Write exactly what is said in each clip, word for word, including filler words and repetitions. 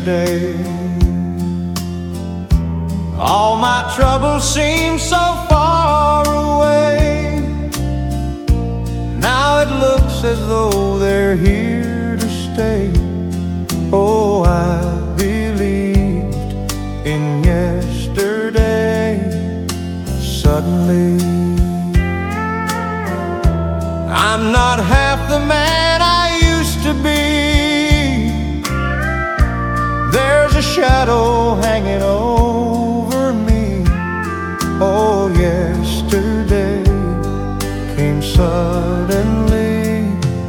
yesterday. All my troubles seem so far away. Now it looks as though they're here to stay. Oh, I believed in yesterday. Suddenly I'm not half the man I used to be. There's a shadow hanging over me. Oh, yesterday came suddenly.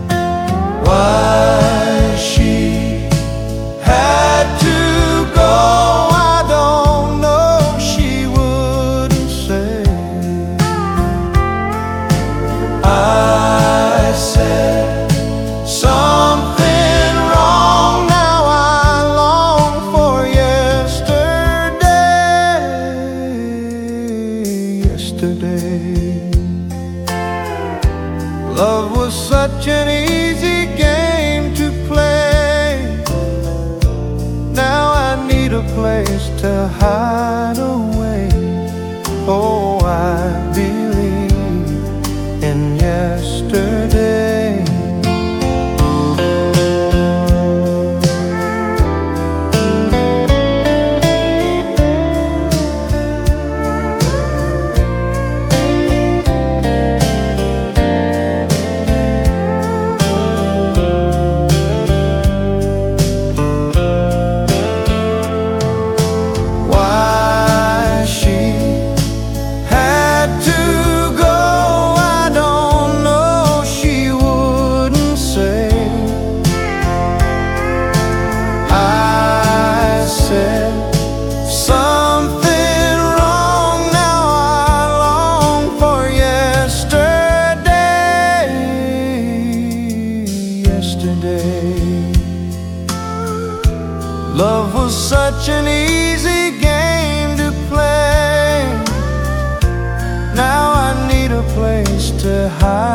Why she had to go, I don't know, she wouldn't say. I said something wrong, now I long for yesterday. Yesterday, love was such an easy game to play. Now I need a place to hide away. Oh, I believe in yesterday. Love was such an easy game to play. Now I need a place to hide.